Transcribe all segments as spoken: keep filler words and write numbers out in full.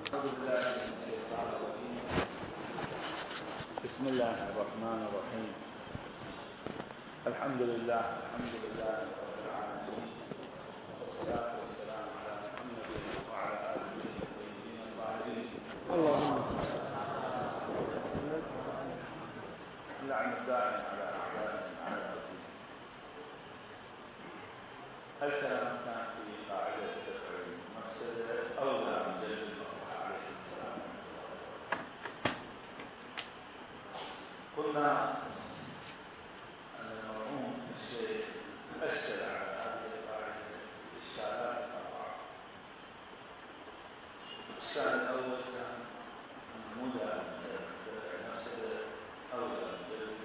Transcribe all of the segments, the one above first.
أعوذ بالله من الشيطان الرجيم. بسم الله الرحمن الرحيم. الحمد لله الحمد لله رب العالمين، والصلاة والسلام على محمد وعلى آله الطيبين الطاهرين. اللهم اللعن الدائم على أعدائهم على الدين. الكلام كان في قاعدة دفع المفسدة أولى من جلب المصلحة عليه السلام. قلنا أن المرحوم الشيخ أشكل على هذه القاعدة إشكالات أربعة. الإشكال الأول كان مدى دفع المفسدة أولى من جلب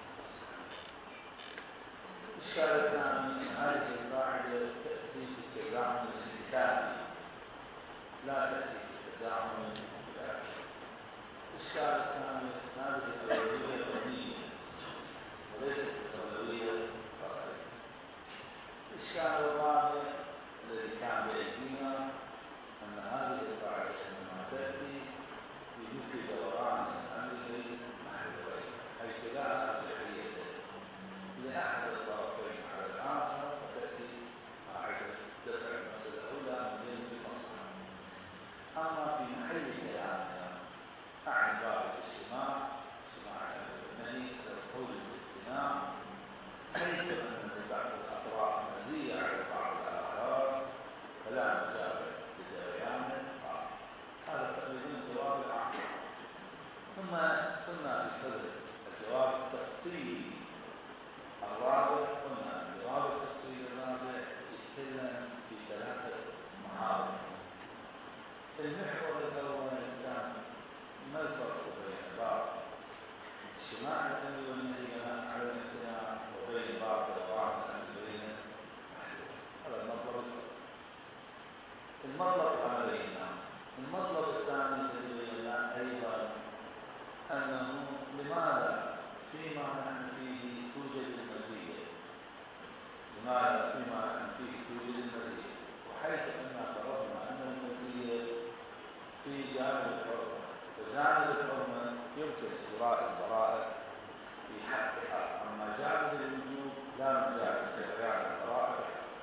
المصلحة. الإشكال الثاني هذه القاعدة تأتي في التزامن الانتسابي لا تأتي في التزامن الانتسابي. الإشكال الثاني هذه الأولوية الدينية وليست الأولوية الفقهية. الإشكال الرابع الذي كان بأيدينا أن هذه القاعدة عندما تأتي في مثل دوران الأمر محلولين حيث لا أرجحية لأحد الطرفين على الآخر، فتأتي قاعدة دفع المسألة أولى من جانب المصلحة. أما في محل كلامنا أعني باب الاجتماع اجتماع الأمر والنهي للقول بالاجتماع، حيث أن لبعض الأطراف مزية على بعض الآخر فلا مجابة لجريانه. هذا تقريبا جواب العام. ثم صرنا بصدد الجواب التفصيلي الرابع. قلنا الجواب التفصيلي الرابع يتكلم في ثلاثة محاور. المحور الأول كان ما الفرق بين باب اجتماع الأمر والنهي على الامتناع وبين باب دوران الأمر بين محلول. هذا المطلب الأول. المطلب عملينا. المطلب الثاني الذي بينا أيضا أنه لماذا فيما نحن فيه توجد المزية، لماذا فيما نحن فيه توجد المزية، وحيث أننا فرضنا أن المزية في جانب الحرمة، وجانب الحرمة يمكن إجراء البراءة في حقها، أما جانب الوجوب لا مجال لجريان البراءة.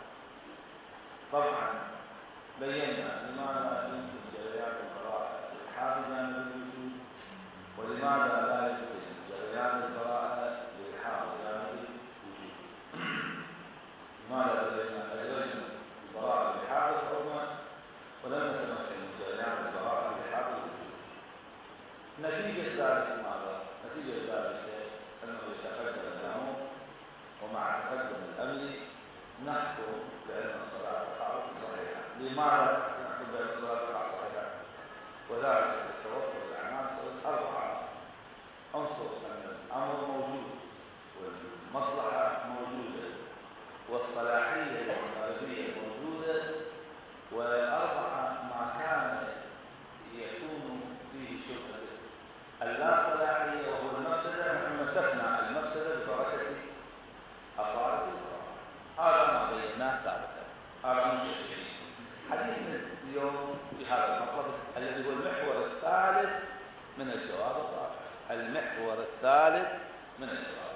طبعا بينا لماذا يمكن جريان البراءة في حال جانب الوجوب، ولماذا لا يمكن جريان البراءة لحال جانب الوجوب. لماذا أجرينا البراءة لحال الحرمة ولم نتمكن من جريان البراءة لحال الوجوب؟ نتيجة ذلك ماذا؟ نتيجة ذلك أنه يتقدم الأمر، ومع تقدم الأمر نحكم بأن الصلاة الحائض صحيحة. لماذا نحكم بأن الصلاة الحائض صحيحة؟ وذلك لتوفر العناصر الأربعة. عنصر أن الأمر موجود، والمصلحة موجودة، والصلاحية والغالبية موجودة، والأربعة ما كان يكون فيه شبهة اللا صلاحية وهو المفسدة نحن مسكنا المفسدة ببركة أصالة القرآن. هذا ما بيناه سابقا. هذا من شيء حديثنا اليوم في هذا المطلب الذي هو المحور الثالث من الجواب الرابع. المحور الثالث من الجواب.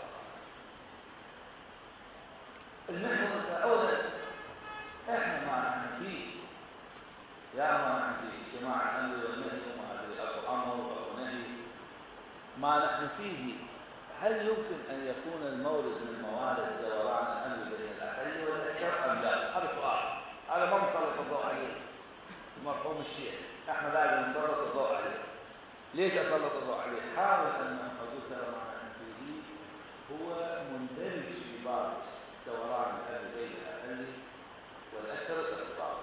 المحور الأول احنا ما نحن فيه، يا ما نحن فيه اجتماع الأمر والنهي وما أدري أبو أمر وأبو نهي، ما نحن فيه هل يمكن أن يكون المورد من موارد دوران الأمر بين الأقل والأكثر أم لا؟ هذا سؤال، هذا ما نسلط الضوء عليه مرحوم الشيخ. احنا لازم نسلط الضوء عليه. ليش أسلط الضوء عليه؟ حاول أن حدوث ما نحن فيه هو مندرج في باب دوران الأمر بين الأقل والأكثر ارتباطا.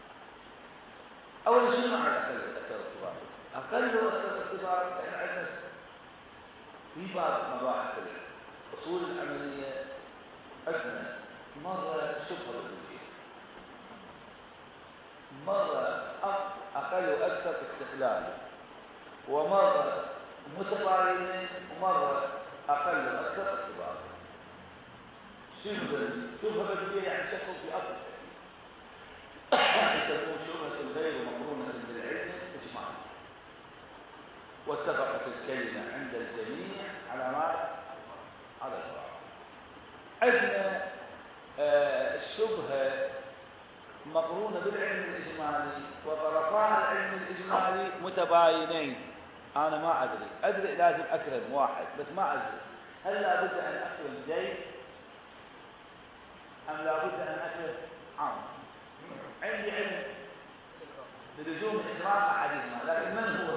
أولا شنو معنى أقل والأكثر ارتباطا؟ أقل والأكثر ارتباطا احنا عندنا في بعض مباحث الأصول العملية عندنا مرة شبه الوجودية، مرة أقل وأكثر استحلال، ومرة متقاربين، ومرة أقل وأكثر ارتباطا. شبه الوجودية يعني شك في أصل، يسمون شبهة غير مقرونة بالعلم إجماعا. واتفقت الكلمة عند الجميع على ما على البراءة. عندنا آه الشبهة مقرونة بالعلم الإجمالي، وطرفان العلم الإجمالي متباينين. أنا ما أدري أدري لازم أكرم واحد بس ما أدري هل لابد أن أكرم زيد أم لابد أن أكرم عمرو. عندي علم بلزوم إكرام أحدهما، لكن من هو؟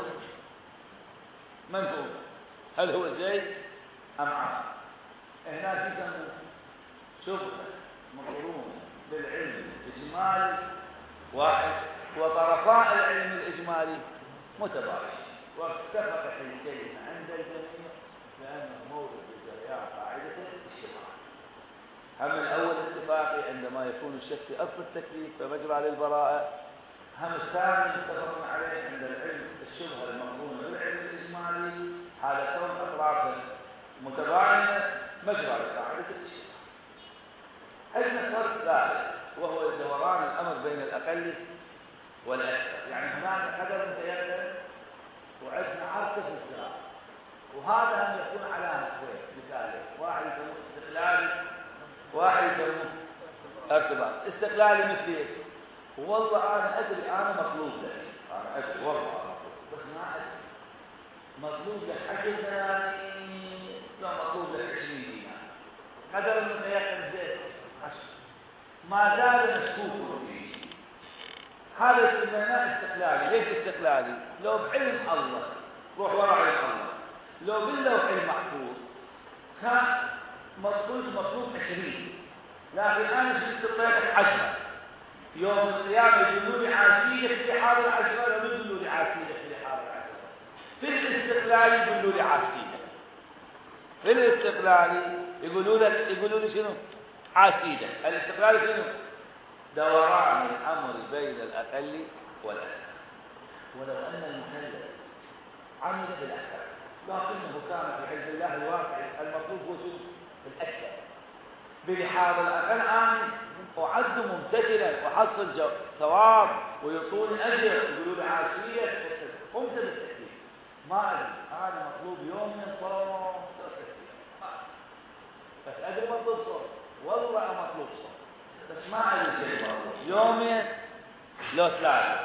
من هو؟ هل هو زيد أم عمرو؟ هنا يسمى شبهة مقرونة بالعلم الإجمالي واحد، وطرفاء العلم الإجمالي متباينين، واتفقت الكلمة عند الجميع لأنه مورد لجريان قاعدة الشبهة. هم الأول اتفاقي عندما يكون الشك في أصل التكليف فمجرى للبراءة، هم الثاني متفق عليه عند العلم الشبهة المقرونة بالعلم الإجمالي حال كون أطرافا متباينة مجرى لقاعدة الشبهة. عندنا فرق ثالث وهو دوران الأمر بين الأقل والأكثر، يعني هناك قدر متيقن وعندنا عرض في الزراعة، وهذا هم يكون على نحوين مثالين، واحد يسموه استقلالي واحد يسموه ارتباط. استقلالي مثل ايش؟ والله انا ادري انا مطلوب لك، انا ادري والله مطلوب بس ما ادري مطلوب لك عشر دنانير لا مطلوب لك عشرين دينار. قدر المتيقن زين عشر، ما زال مشكوك فيه، هذا سميناه استقلالي. ليش استقلالي؟ لو بعلم الله روح ورا علم الله، لو باللوح المحفوظ كان مطلوب مطلوب عشرين، لكن انا شفت الطيب عشرة، يوم القيامه يقولوا لي عاشيك في حال العشره، لو يقولوا لي عاشيك في حال العشره. في الاستقلال يقولوا لي عاشيك، في الاستقلال يقولوا لك يقولوا لي شنو؟ عاشيك. الاستقلال شنو؟ دوران الامر بين الاقل والاكثر. ولو ان المكلف عمل بالاكثر لكنه كان في علم الله الواقع المطلوب هو شنو؟ الاكثر. بلحاظ الاقل عامل وعد ممتثلا وحصل ثواب ويعطوني اجر، يقولوا لي عاشيه قمت بالتكليف. ما ادري انا مطلوب يوم من صوم بس ادري مطلوب صوم، والله مطلوب صوم بس ما ادري شيء مطلوب يومين لو ثلاثه،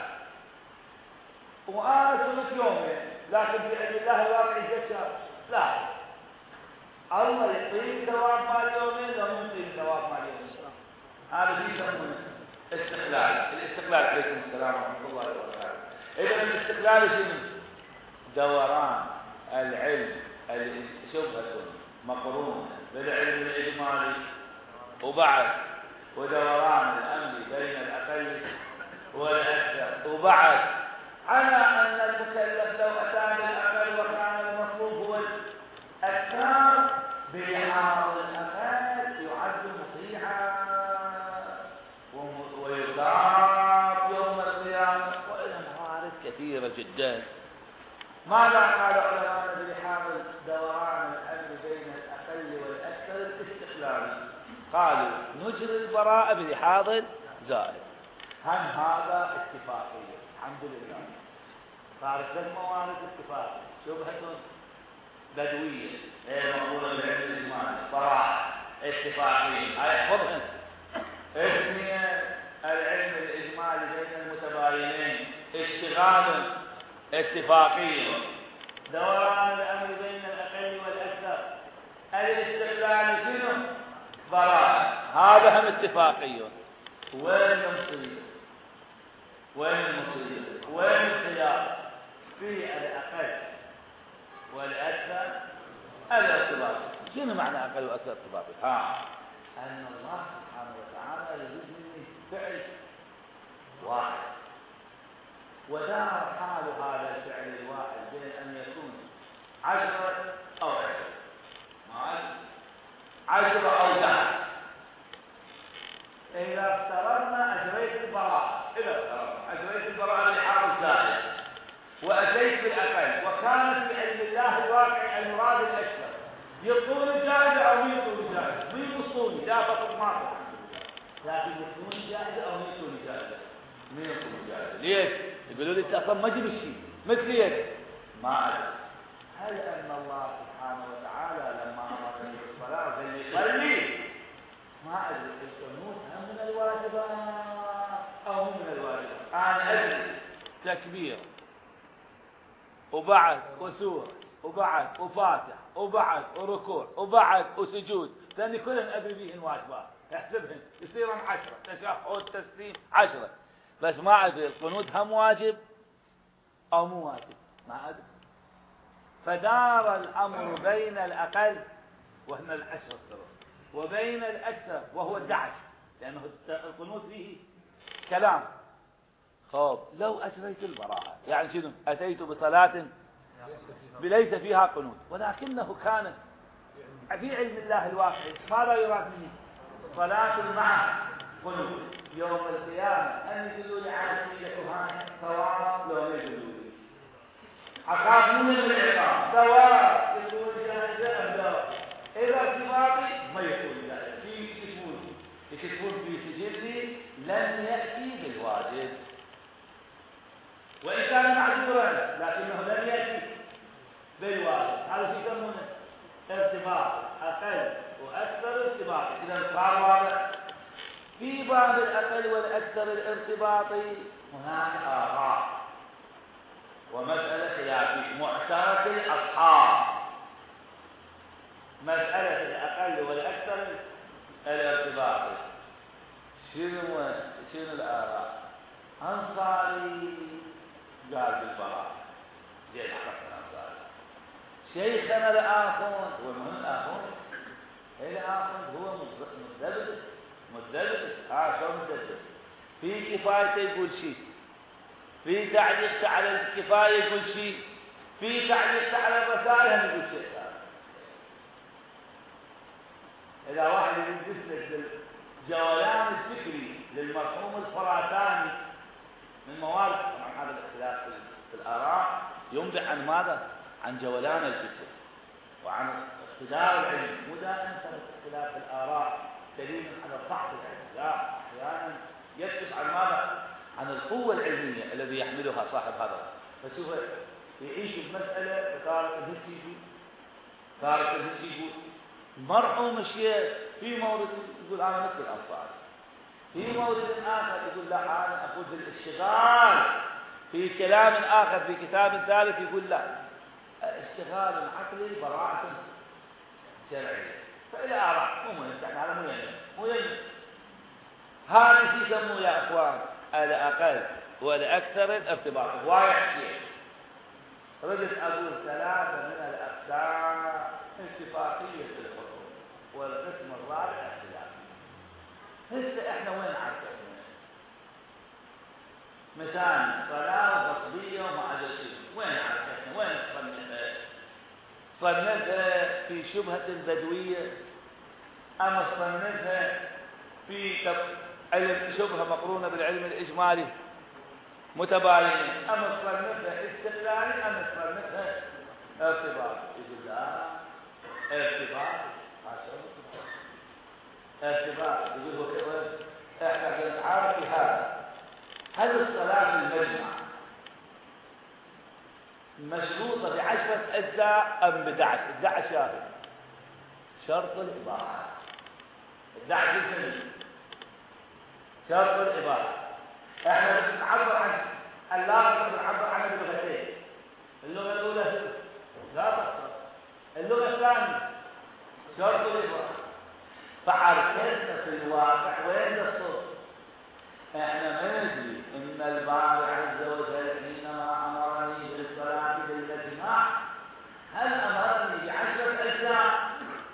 وانا صمت يومين لكن بعلم الله الواقع يجيب لا الله يعطيني ثواب مال يومين لو يعطيني ثواب مال يومين. هذا شيء يسمونه استقلال. الاستقلال عليكم السلام ورحمه الله وبركاته. اذا الاستقلال شنو؟ دوران العلم شبهه مقرونه بالعلم الاجمالي وبعد، ودوران الامر بين الاقل والاكثر وبعد، على ان المكلف لو اتى بالاقل وكان المطلوب هو الاكثر بلحاظ الاقل يعد مطيعا ويضاف يوم القيامه، والى موارد كثيره جدا. ماذا قال علماء بلحاظ دوران الامر بين الاقل والاكثر الاستقلالي؟ قالوا نجري البراءه بلحاظ زائد. هم هذا اتفاقيه الحمد لله، صارت ثلاث موارد اتفاقيه، شبهه بدويه غير مقبوله بالعلم الاجمالي، براءه اتفاقيه هاي احفظهم. اثنين العلم الاجمالي بين المتباينين اشتغال اتفاقيه، دوران الامر بين الاقل والاكثر، الاستقلال شنو؟ براءه، هذا هم اتفاقيه. وين المصيبه؟ وين المصيبه؟ وين الخلاف؟ في الاقل والاكثر الارتباط. شنو معنى اقل واكثر ارتباطي؟ ها ان الله سبحانه وتعالى يريد مني فعل واحد، ودار حال هذا الفعل الواحد بين ان يكون عشرة او عشرة عشرة او دهر. إذا افترضنا أجريت البراءة، إذا افترضنا أجريت البراءة بلحاظ الزائد وأتيت بالأقل وكانت في علم الله الواقع المراد الأكثر، يعطوني جائزة أو ما يعطوني جائزة؟ مين يوصوني؟ لا فقط ما لكن يعطوني جائزة أو ما يعطوني جائزة؟ مين يعطوني جائزة؟ ليش؟ يقولوا لي أنت أصلا ما جبت شيء، مثل ليش؟ ما أدري. هل أن الله سبحانه وتعالى لما أمرني بالصلاة وقال لي صلي ما أدري القنوت هم من الواجبات أو هم من الواجبات؟ أنا أدري تكبير وبعد وسورة وبعد وفاتحة وبعد وركوع وبعد وسجود، لأني كلهم أدري بهن واجبات احسبهن يصيرن عشرة، تشهد تسليم عشرة، بس ما أدري القنوت هم واجب أو مو واجب، ما أدري. فدار الأمر بين الأقل وهن العشرة الطرق وبين الأكثر وهو الدعش، لأنه القنوت فيه كلام. خب لو أجريت البراءة يعني شنو؟ أتيت بصلاة ليس فيها قنوت ولكنه كان في علم الله الواقع ماذا يراد مني؟ صلاة مع قنوت يوم القيامة أن يدلوا لي على سيدة كهانة ثواب لو ما يدلوا لي عقاب من العقاب ثواب يقول جاهزة لا إذا ارتباطي ما يقول لا في يكتبون يكتبون في سجلي لن يأتي بالواجب وإن كان معذورا لكنه لن يأتي بالواجب. هذا شو يسمونه؟ ارتباط أقل وأكثر ارتباط. إذا صار واضح في باب الأقل والأكثر الارتباطي هناك آراء ومسألة خلافية معترك الأصحاب. مسألة الأقل والأكثر الارتباطي شنو شنو الآراء؟ أنصاري قال بالبراءة جاء الحق الأنصاري. شيخنا الآخر ومن الآخر الآخر هو متذبذب متذبذب ها شو متذبذب في كفايته يقول شيء، في تعليق على الكفاية يقول شيء، في تعليق على الرسائل هم يقول شيء. إذا واحد يدرس لك الجولان الفكري للمفهوم الخراساني من موارد طبعا هذا الاختلاف في الآراء ينبع عن ماذا؟ عن جولان الفكر وعن اقتدار العلم. مو دائما اختلاف الآراء دليل على ضعف العلم، لا أحيانا يكشف عن ماذا؟ عن القوة العلمية الذي يحملها صاحب هذا. فشوف يعيش بمسألة وتارك الهجي يقول تارك الهجي يقول مرحوم الشيخ في مورد يقول أنا مثل الأنصار، في مورد آخر يقول لا أنا أخذ الاشتغال، في كلام آخر في كتاب ثالث يقول لا اشتغال عقلي براعة شرعية. فإلى آراء مو مهم يعني هذا مو يهم مو يهم. هذا شيء يسموه يا أخوان الأقل والأكثر الارتباط. واحد شيء رجل أقول ثلاثة من الأقسام اتفاقية الحكم والقسم الرابع اختلافي. هسه احنا وين عارفين؟ مثال صلاة غصبية وما أدري شيء وين عارفين؟ وين صنفها؟ صنفها في شبهة البدوية أم صنفها في علم شبهة مقرونة بالعلم الإجمالي متباينين أم صنفها استقلالي أم صنفها ارتباط؟ يقول لا ارتباط ارتباط يقول هو كذا. احنا بنتعارف في هذا. هل الصلاة في المجمع مشروطة بعشرة أجزاء أم بدعش؟ الدعش شاهد شرط الإباحة. الدعش الثاني شرط الإباحة. احنا بنعبر عن اللغة بنعبر عنها بلغتين. اللغة الأولى لا تقصر، اللغة الثانية شرط الإباحة. فحركتنا في الواقع وين الصوت؟ احنا ما ندري ان الباري عز وجل حينما امرني بالصلاه بالمجمع هل امرني بعشره اجزاء؟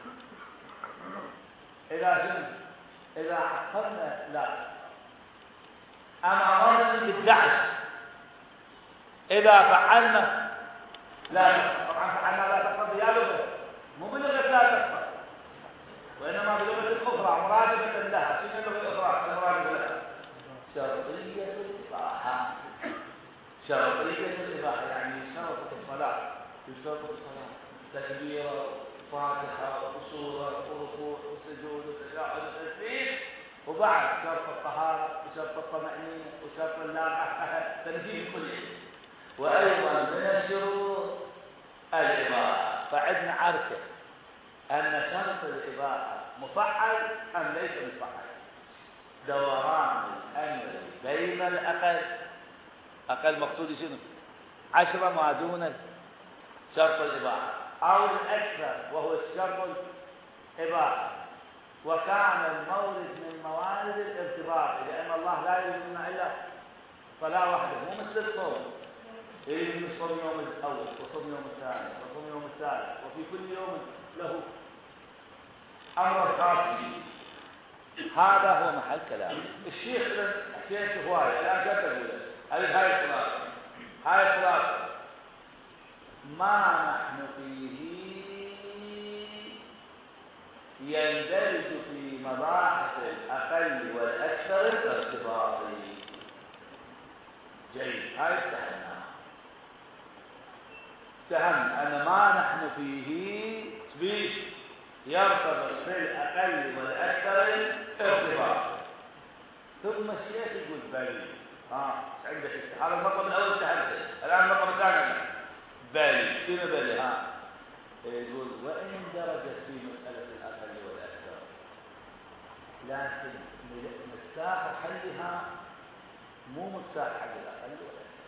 اذا شنو؟ اذا عقلنا لا. ام امرني بالدعش؟ اذا فعلنا لا. طبعا فعلنا لا تقصد يا لغه مو بلغه لا تقصد وإنما بلغة أخرى مرادفة لها. شنو اللغة الأخرى المرادفة لها؟ شرطية الإباحة. شرطية الإباحة يعني يشترط في الصلاة يشترط في الصلاة تكبيرة فاتحة وسورة وركوع وسجود وتشهد وتسليم وبعد شرط الطهارة وشرط الطمأنينة وشرط اللامعة تنجيم كلي. وأيضا من الشروط الإباحة. فعندنا عركة أن شرط الإباحة مفعل أم ليس مفعل. دوران الأمر بين الأقل، أقل مقصود شنو؟ عشرة ما دون شرط الإباحة، أو الأكثر وهو الشرط الإباحة، وكان المورد من موارد الارتباط، لأن الله لا يريد منا إلا صلاة واحدة، مو مثل الصوم يريد من صوم يوم الأول وصوم يوم الثاني وصوم يوم الثالث، وفي كل يوم له أمر خاص به. هذا هو محل كلامه. الشيخ حكيت هواية الآن كيف تقول هذه هاي الخلاصة، هاي الخلاصة ما نحن فيه يندرج في مباحث الأقل والأكثر الارتباطي. جيد، هاي استهمنا استهمنا أن ما نحن فيه تبيه يرتبط في الأقل والأكثر الارتباطي. ثم الشيخ يقول بلي ها عندك هذا المطلب الأول استهمته، الآن المطلب الثاني بلي شنو بلي؟ ها يقول وإن درجت في مسألة الأقل والأكثر، لكن مفتاح حلها مو مفتاح حل الأقل والأكثر.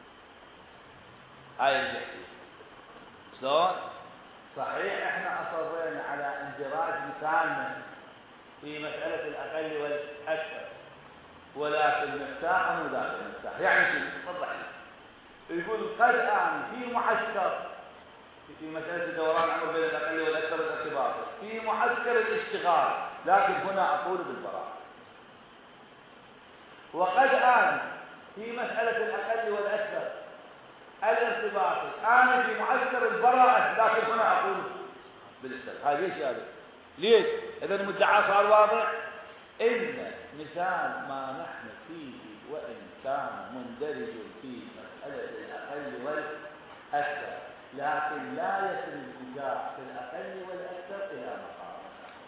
هاي اللي يحكي شلون؟ صحيح احنا أصرينا على اندراج مكاننا في مسألة الأقل والأكثر، ولكن مفتاح مو ذاك المفتاح. يعني شو؟ وضح لي. يقول قد آن في معسكر في مسألة دوران الأمر بين الأقل والأكثر الارتباط في معسكر الاشتغال، لكن هنا أقول بالبراءة. وقد آن في مسألة الأقل والأكثر الارتباط آن في معسكر البراءة، لكن هنا أقول بالسلب. هذا ليش هذا؟ ليش؟ إذا المدعى صار واضح. إن مثال ما نحن فيه وإن كان مندرج في مسألة الأقل والأكثر، لكن لا يصل النزاع في الأقل والأكثر إلى مقام.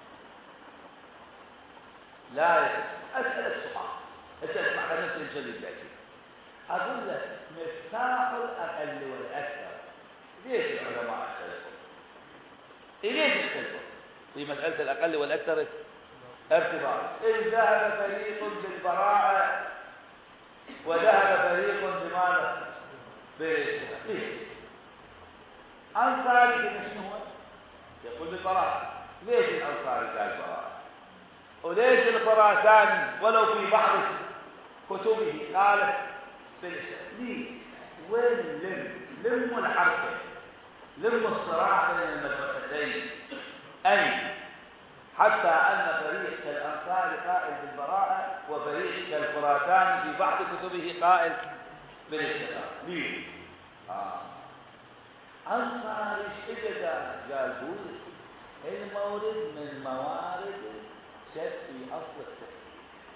لا يصل. أسأل السؤال، أسأل مع نفس الجديد يأتي. أقول لك مفتاح الأقل والأكثر، ليش العلماء اختلفوا؟ ليش اختلفوا في مسألة الأقل والأكثر ارتباط؟ إن ذهب فريق بالبراءة وذهب فريق بماذا؟ بالاشتراك. ليش؟ أنصاري شنو هو؟ يقول بالبراءة. ليش الأنصاري قال براءة؟ وليش الخراساني ولو في بعض كتبه قال بالاشتراك؟ ليش؟ وين اللم؟ لم الحركة، لم الصراع بين المدرستين. أي حتى أن فريق كالأنصاري قائل بالبراءة وفريق كالخراساني في بعض كتبه قائل بالاشتراك. ليش؟ آه. أنصاري ايش قال؟ قال بول المورد من موارد شك في أصل التكليف.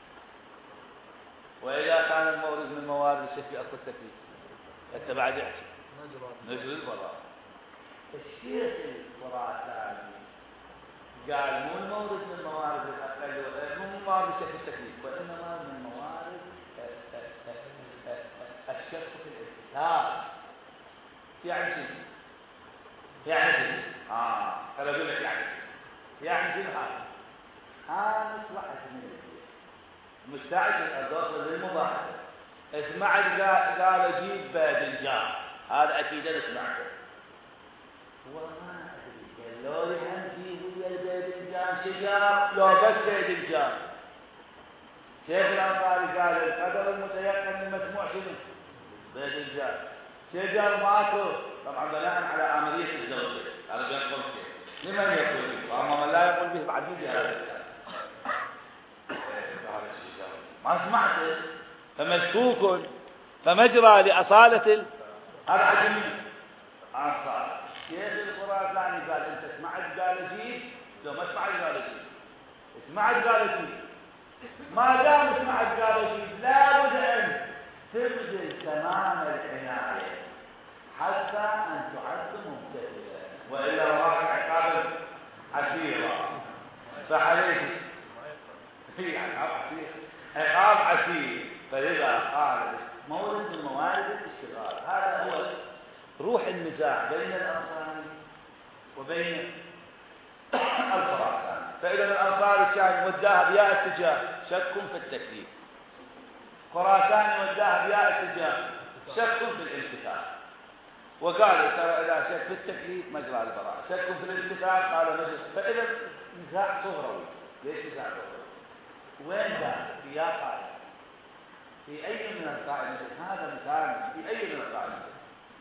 وإذا كان المورد من موارد شك في أصل التكليف أنت بعد احكي نجري البراءة. الشيخ الخراساني قال مو المورد من موارد الأقل، مو من موارد شك في التكليف، وإنما من موارد الشك في الاستثار. يعني شنو؟ يعني شنو؟ آه خليني أقول لك يعني شنو؟ يعني شنو هذا؟ أنا طلعت من البيت مستعد الأدوار للمباحثة، اسمعت قال جيب باذنجان، هذا أكيد أنا سمعته. وما أدري قال لو هم جيبوا ويا الباذنجان شجار لو بس باذنجان. شيخ الأنصاري قال القدر المتيقن المسموع شنو؟ باذنجان. شجر ماتوا طبعا بناء على عملية الزوجة، هذا بين قوسين لمن يقول به، وأما من لا يقول به بعد يجي هذا الكلام. ما سمعته فمشكوك فمجرى لأصالة ال... هذا عجمي أصالة. شيخ الخراساني قال أنت سمعت قال جيب، لو ما سمعت قال جيب، سمعت قال جيب، ما دام سمعت قال جيب لا بد أن تبذل تمام العناية حتى أن تعد ممتثلا، وإلا وراك عقاب عسيرا. فعليك في عقاب عسير، عقاب عسير. فإذا قال مورد من موارد الاشتغال، هذا هو روح النزاع بين الأنصاري وبين الخراساني. فإذا الأنصاري كان وداها بيا اتجاه شك في التكليف، خراساني وداها بيا اتجاه شك في الانتفاع، وقالوا ترى إذا شك في التكليف مجرى البراءة، شك في الانتفاع قالوا مجرى. فإذا نزاع صغروي. ليش نزاع صغروي؟ وين ذا؟ في يا قائمة، في أي من القائمتين؟ هذا مثال في أي من القائمتين.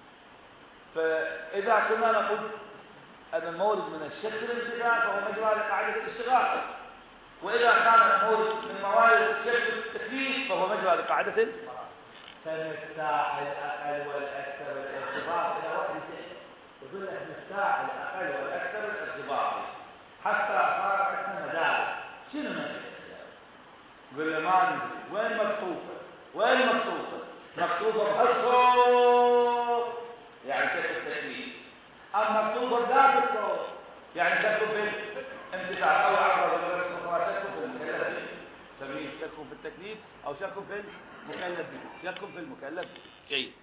فإذا كنا نقول أن المورد من الشك الانتفاع فهو مجرى لقاعدة الاشتغال، وإذا كان المورد من موارد الشك التكليف فهو مجرى لقاعدة فمفتاح الأقل والأكثر الارتباط إلى وحدتين. يقول لك مفتاح الأقل والأكثر الارتباط حتى صار عندنا مدارس. شنو مفتاح؟ يقول له ما ندري وين مكتوبة، وين مكتوبة؟ مكتوبة بهالصوت يعني شك التكليف، أما مكتوبة بذات الصوت يعني شك بالانتفاع أو عبر الرسول شك في المكلف سميه شك في التكليف أو شك في المكلف شك في المكلف. جيد.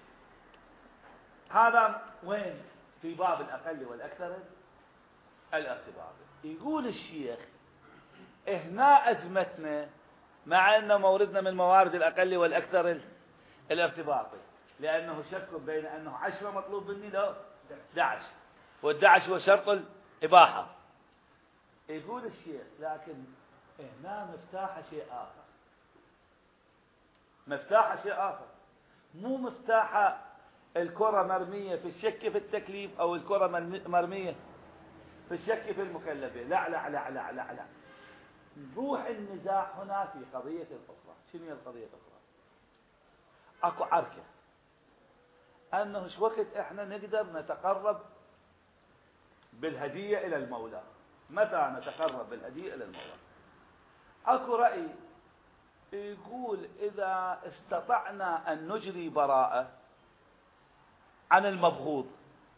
هذا وين؟ في باب الأقل والأكثر الارتباط. يقول الشيخ هنا أزمتنا مع أن موردنا من موارد الأقل والأكثر الارتباطي، لأنه شك بين أنه عشرة مطلوب مني لو أحد عشر، والدعش هو شرط الإباحة. يقول الشيخ لكن هنا مفتاح شيء آخر، مفتاح شيء آخر، مو مفتاح الكرة مرمية في الشك في التكليف أو الكرة مرمية في الشك في المكلفة. لا لا لا لا لا لا. روح النزاع هنا في قضية أخرى. شنو هي القضية الأخرى؟ أكو عركة أنه شو وقت إحنا نقدر نتقرب بالهدية إلى المولى. متى نتقرب بالهدية إلى المولى؟ أكو رأي يقول إذا استطعنا أن نجري براءة عن المبغوض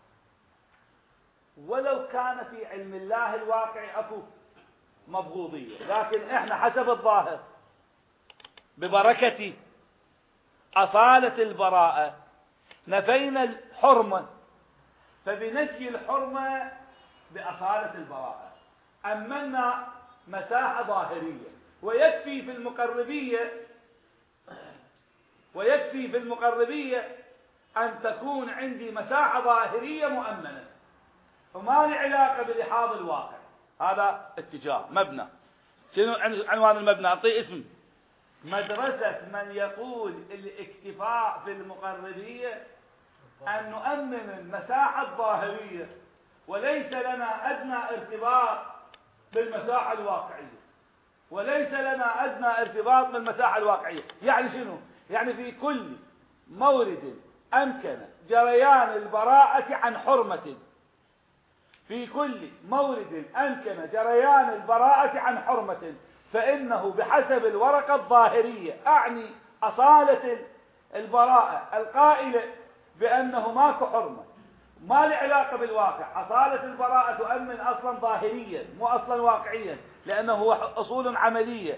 ولو كان في علم الله الواقع أكو مبغوضية، لكن إحنا حسب الظاهر ببركة أصالة البراءة نفينا الحرمة، فبنفي الحرمة بأصالة البراءة أمنا مساحة ظاهرية. ويكفي في المقربية ويكفي في المقربية أن تكون عندي مساحة ظاهرية مؤمنة وما لي علاقة بلحاظ الواقع. هذا اتجاه مبنى. شنو عنوان المبنى؟ أعطيه اسم. مدرسة من يقول الاكتفاء في المقربية أن نؤمن المساحة الظاهرية وليس لنا أدنى ارتباط بالمساحة الواقعية، وليس لنا أدنى ارتباط بالمساحة الواقعية. يعني شنو؟ يعني في كل مورد أمكن جريان البراءة عن حرمة، في كل مورد أمكن جريان البراءة عن حرمة فإنه بحسب الورقة الظاهرية، أعني أصالة البراءة القائلة بأنه ماكو حرمة ما له علاقة بالواقع. أصالة البراءة تؤمن أصلا ظاهريا مو أصلا واقعيا، لأنه هو أصول عملية.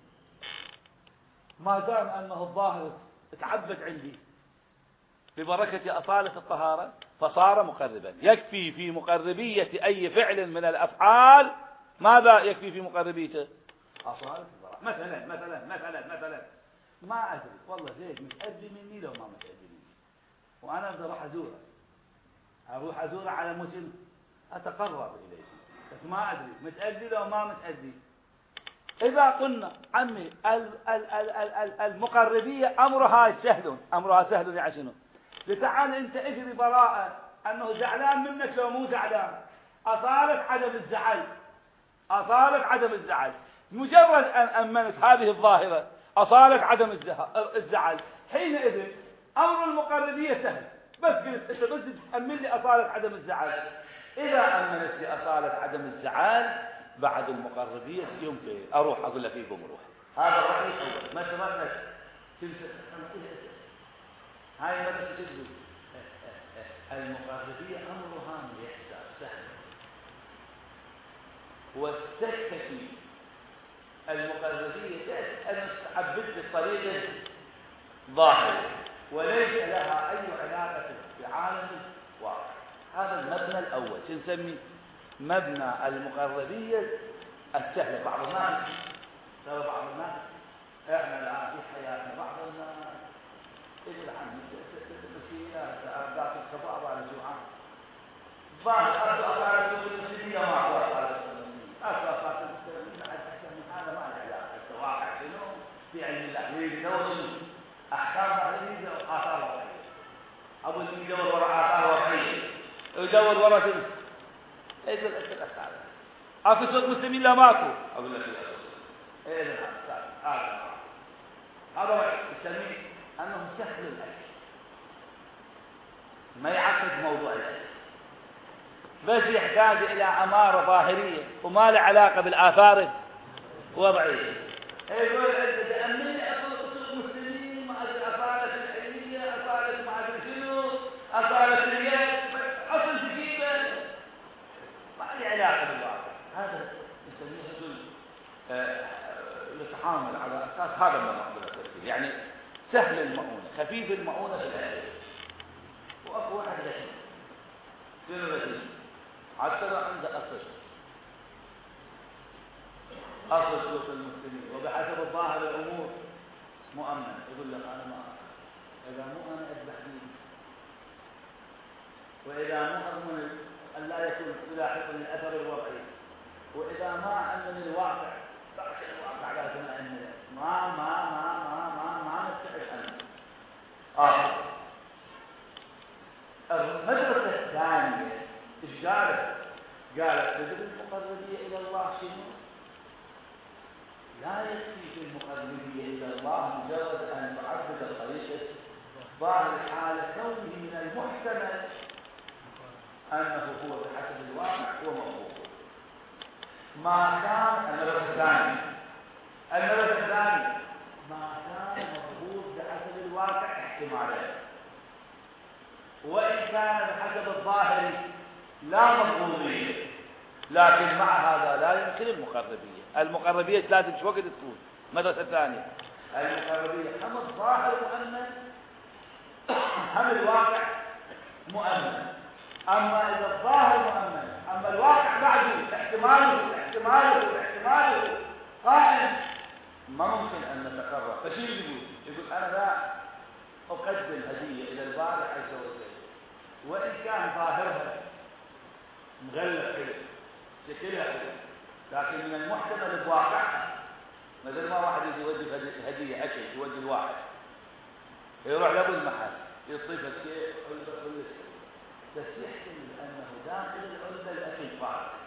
ما دام أنه الظاهر تعبد عندي ببركة أصالة الطهارة فصار مقربا. يكفي في مقربية أي فعل من الأفعال. ماذا يكفي في مقربيته؟ أصالة البراءة. مثلا مثلا مثلا مثلا ما أدري والله زيد متأذي مني لو ما متأذي مني، وأنا أقدر أروح أزوره أروح أزوره على مسلم أتقرب إليه، بس ما أدري متأذي لو ما متأذي. إذا قلنا عمي المقربية أمرها سهل، أمرها سهل يعني شنو؟ لتعال أنت اجري براءة أنه زعلان منك لو مو زعلان، أصالة عدم الزعل، أصالة عدم الزعل. مجرد أن أمنت هذه الظاهرة أصالة عدم الزعل، حينئذ أمر المقربية سهل. بس قلت أنت بس تأمن لي أصالة عدم الزعل. إذا أمنت لي أصالة عدم الزعل بعد المقربية يمكن أروح أقول لك فيكم روح. هذا الرأي الأول. ما تمنى هاي ما تشدوا المقربية أمرها ميسر سهل، وتكتفي المقربية أن تعبد بالطريقة ظاهرة وليس لها أي علاقة بعالم نسمي مبنى المقربية السهلة. بعض الناس ترى بعض الناس احنا الآن في حياتنا بعض الناس يقول عني المسيرات سأبدأ في الخباب على الجوعان بعض أرض أصارة المسلمين ما هو أصارة المسلمين أرض أصارة المسلمين بعد أحسن من هذا ما له علاقة. التواقع شنو في علم الله يدور أحكام تحليلية وآثار وضعية. أبو اللي يدور وراء آثار وضعية يدور وراء شنو؟ يقول أنت الأسعار أفي سوق مسلمين لا ماكو أقول لك لا إيه هذا هذا هذا يسميه أنه سهل الأكل ما يعقد موضوع الأكل بس يحتاج إلى عمارة ظاهرية وما له علاقة بالآثار الوضعية. يقول أنت تأمني أقول سوق مسلمين مع الأصالة العلمية أصالة مع شنو أصالة اليد أصل تجيبه ما له علاقة بالواقع. هذا نسميه رجل يتعامل على أساس هذا الموضوع يعني سهل المؤونة خفيف المؤونة في الأكل. وأكو واحد غشيم شنو غشيم حتى لو عنده أصل أصل سوق المسلمين وبحسب الظاهر الأمور مؤمن يقول لك أنا ما إذا مو أنا أذبح ديني وإذا مو أضمن أن لا يكون يلاحقني الأثر الوضعي وإذا ما أمن الواقع بعد الواقع لازم أمن ما ما ما ما ما ما نستحق أمن. آه المدرسة الثانية إيش قالت؟ قالت تدري المقربية إلى الله شنو؟ لا يكفي في المقربية إلى الله مجرد أن تعبد الطريقة ظاهر الحالة كونه من المحتمل أنه هو بحسب الواقع وموقوف. ما كان المدرسة الثانية المدرسة الثانية ما كان مضبوط بحسب الواقع احتمالا وإن كان بحسب الظاهر لا مضبوطية لكن مع هذا لا يمكن المقربية. المقربية لازم شو وقت تكون مدرسة ثانية المقربية هم الظاهر مؤمن هم الواقع مؤمن. أما إذا الظاهر مؤمن أما الواقع بعده احتماله احتماله احتماله قائم ما ممكن أن نتقرب. فشو يقول؟ يقول أنا لا أقدم هدية إلى البارع عز وجل وإن كان ظاهرها مغلق كده شكلها كده لكن من المحتمل بواقعها مثل ما واحد يجي يودي هدية أكل يودي الواحد يروح لأبو المحل يطيفك شيء علبة بس يحتمل أنه داخل العلبة الأكل فاسد.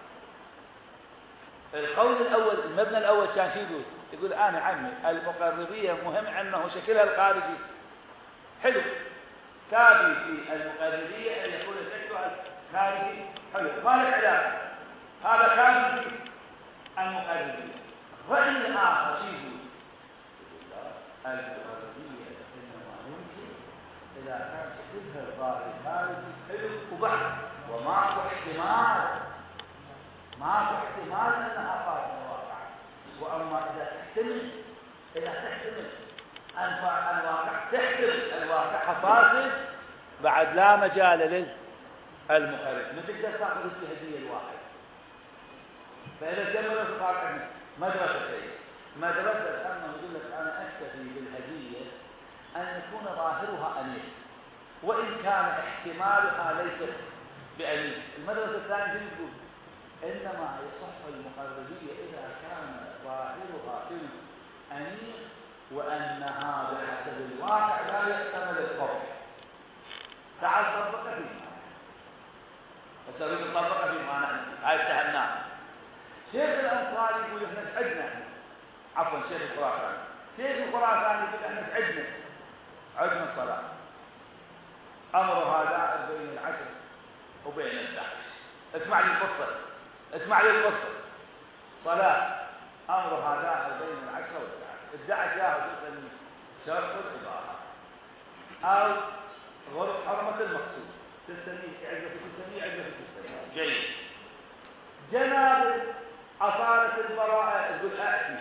القول الأول المبنى الأول كان شو يقول؟ يقول أنا عمي المقربية مهم أنه شكلها الخارجي حلو كافي في المقربية أن يكون شكلها الخارجي حلو ما له علاقة هذا كافي في المقربية. رأي الآخر شو يقول؟ المقربية إنما يمكن إذا كان شكلها الظاهري خارجي حلو وبحث وماكو احتمال ماكو احتمال أنها فاسدة الواقع. وأما إذا تحتمل إذا تحتمل الواقع تحتمل الواقع فاسد بعد لا مجال للمقرب ما تقدر تاخذ الهدية الواحد. فإذا جمعنا صار عندنا مدرستين مدرسة أنه يقول لك أنا أكتفي بالهدية أن يكون ظاهرها أنيق وإن كان احتمالها ليس بأنيق. المدرسة الثانية تقول إنما يصح المقربية إذا كان ظاهرها أنيق وأنها بحسب الواقع لا يحتمل القرب. تعال طبق في معنى فسأريد طبق في معنى هاي استهلناها. شيخ الأنصاري يقول إحنا سعدنا عفوا شيخ الخراساني شيخ الخراساني يقول إحنا سعدنا عدنا الصلاة أمرها دائر بين العشر وبين الدعش. اسمع لي القصة اسمع لي القصة صلاة أمرها دائر بين العشر والدعش. الدعش ياخذ يسمي شرط الإباحة أو غرب حرمة المقصود تسميه عدة تسميه عدة تسميه جيد. جناب أصالة البراءة يقول أأتي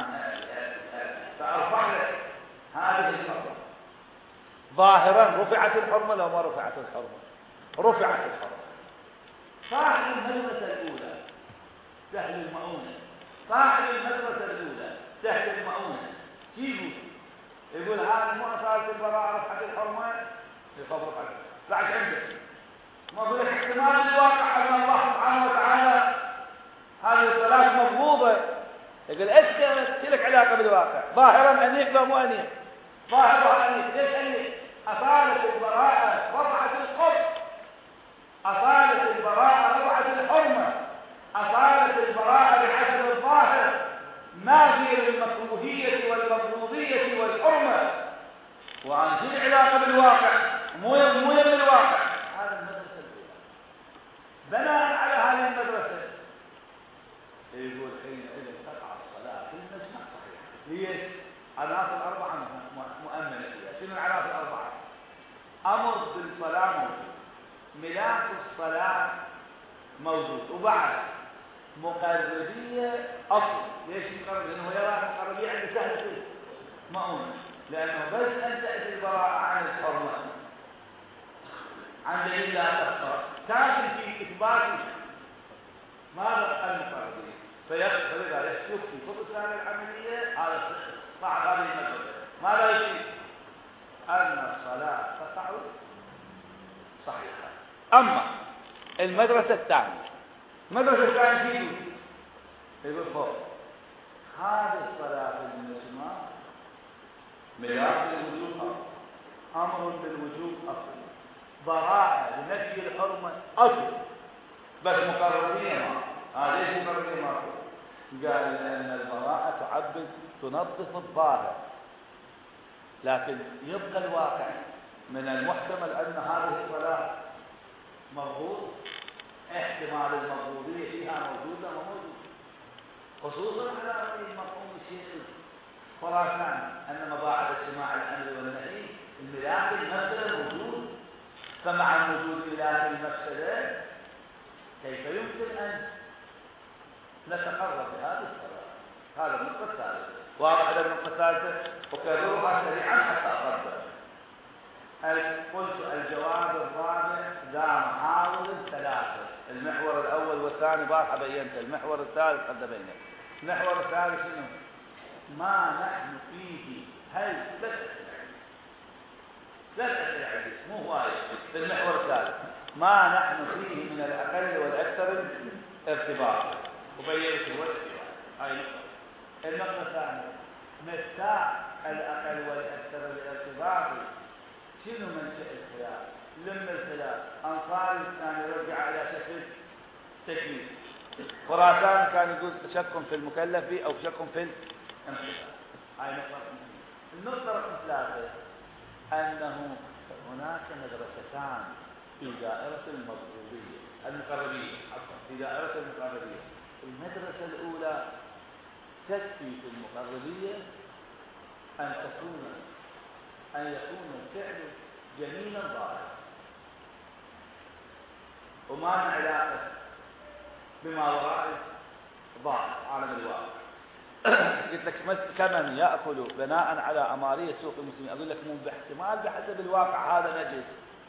فأرفع لك هذه الحرمة ظاهرا رفعت الحرمة لو ما رفعت الحرمة رفعت الحرمة صاحب المدرسة الأولى سهل المؤونة، صاحب المدرسة الأولى سهل المؤونة يقول يقول هذه مو أصالة البراءة رفعت الحرمة يخبر رفعت بعد عنده ما أقول لك احتمال الواقع أن الله سبحانه وتعالى هذه الصلاة مضبوطة يقول اسكت شو لك علاقة بالواقع ظاهرا أنيق لو مو أنيق ظاهرا أنيق ليش أنيق أصالة البراءة رفعت القبض أصالة البراءة رفعت الحرمة أصالة البراءة بحسب الظاهر ناظر المكروهية والمفروضية والحرمة وعن شو العلاقة بالواقع مو مو يم الواقع. هذا المدرسة الأولى بناء على هذه المدرسة يقول حينئذ تقع الصلاة في المجمع صحيح. ليش؟ عناصر أربعة مؤمنة فيها. شنو العناصر الأربعة؟ أمر بالصلاة موجود، ملاك الصلاة موجود، وبعد مقربية أصل. ليش مقربية؟ لأنه يرى المقربية عند سهلة مؤونة، لأنه بس أن تأتي البراءة عن الحرمة عن دليل لا تخسر كافي في إثبات ماذا المقربية فلذا يشك في فرصة العملية على صعب هذه المدرسة. ماذا يشك؟ أن الصلاة تقع صحيحة. أما المدرسة الثانية المدرسة الثانية يقول فوق هذه الصلاة في المجمع ملاك الوجوب أمر بالوجوب أصل، براءة لنفي الحرمة أصل، بس مقررين ما هذا ليش مقررين ما قال لأن البراءة تعبد تنظف الظاهر، لكن يبقى الواقع من المحتمل أن هذه الصلاة مضبوط، احتمال المضبوطية فيها موجودة وموجودة، خصوصا على رأي المفهوم الشيخي خراسان أن مباحث السماع الأمر والنهي الملاك المفسدة موجود، فمع الوجود ملاك المفسدة كيف يمكن أن نتقرب بهذه الصلاة؟ هذا النقطة الثالثة. واضح هذا النقطة الثالثة وكررها سريعا حتى أقرب. قلت الجواب الرابع ذا محاور ثلاثة، المحور الأول والثاني بارحة بينته، المحور الثالث قد بينته. المحور الثالث شنو؟ ما نحن فيه هل لا تسرع لا تسرع مو هواية في المحور الثالث ما نحن فيه من الأقل والأكثر ارتباطا وبينت هو هاي نقطة. النقطة الثانية مفتاح الأقل والأكثر الارتباط شنو منشأ الخلاف؟ لم الخلاف أنصاري كان يرجع إلى شكل تكليف، خراسان كان يقول شك في المكلف أو شك في الانقطاع. هاي نقطة. النقطة رقم ثلاثة أنه هناك مدرستان في دائرة المضبوطية المقربية عفوا في دائرة المقربية. المدرسة الأولى تكفي في المقربية أن تكون أن يكون الفعل جميلا ظاهرا وما له علاقة بما وراء ظاهر عالم الواقع. قلت لك كمن يأكل بناء على أمارية سوق المسلمين، أقول لك مو باحتمال بحسب الواقع هذا نجس،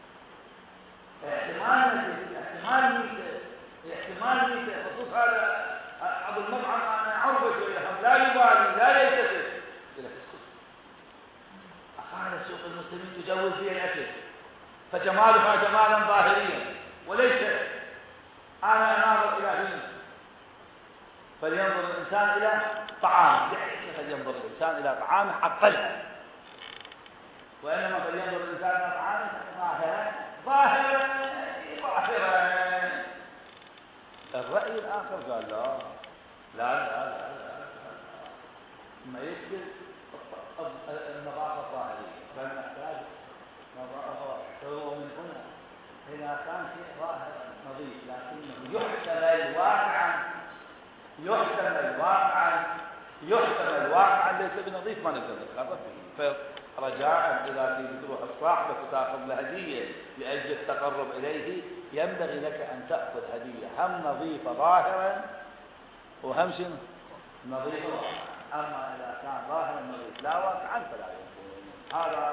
احتمال نجس، احتمال ميتة، احتمال ميتة، خصوص هذا أبو المطعم أنا أعرفه شوية لا يبالي لا يلتفت. قلت لك اسكت، أصالة سوق المسلمين تجوز فيها الأكل فجمالها جمالا ظاهريا وليس أنا أناظر إلى هنا. فلينظر الإنسان إلى طعامه، فلينظر الإنسان إلى طعامه عقلها، وإنما فلينظر الإنسان إلى طعامه ظاهرا ظاهرا ظاهرا. الرأي الآخر قال لا لا لا لا, لا, لا. ما يكتب النظافة الظاهرية فنحتاج نظافة. فهو من هنا إذا كان شيء ظاهر نظيف لكنه يحتمل واقعا يحتمل واقعا يحتمل واقعا ليس بنظيف ما نقدر نتخرج فيه. فرجاء إذا في تروح الصاحبة وتأخذ له هدية لأجل التقرب إليه ينبغي لك أن تأخذ هدية هم نظيفة ظاهرا وهم شنو نظيفة واقعا. أما إذا كان ظاهرا نظيف لا واقعا فلا يمكن. هذا